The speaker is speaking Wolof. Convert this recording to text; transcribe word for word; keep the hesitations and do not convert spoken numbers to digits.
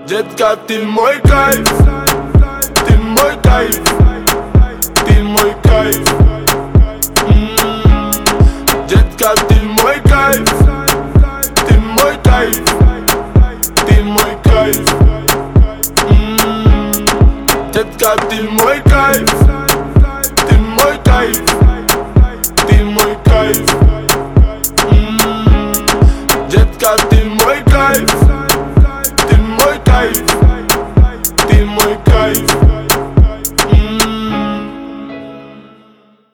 Dziecka, ty mój kajf, ty mój kajf, ty mój kajf. mm. Dziecka, ty mój kajf, ty mój kajf, ty mój kajf. mm. Dziecka, ty mój kajf, ty mój kajf, ty mój kajf. mm. Dziecka, ty mój kajf.